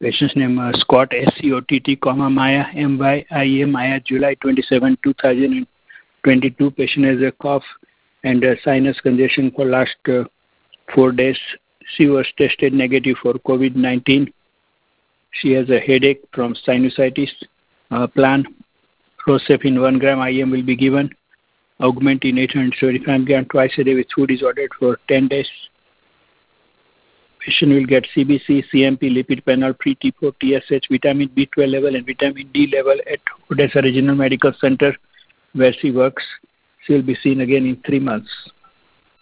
Patient's name Scott SCOTT, Maya MYIA Maya, July 27, 2022. Patient has a cough and a sinus congestion for last 4 days. She was tested negative for COVID-19. She has a headache from sinusitis. Plan Rosefin 1 gram IM will be given. Augmentin 875 gram twice a day with food is ordered for 10 days. Patient will get CBC, CMP, lipid panel, pre-T4, TSH, vitamin B12 level and vitamin D level at Odessa Regional Medical Center where she works. She will be seen again in 3 months.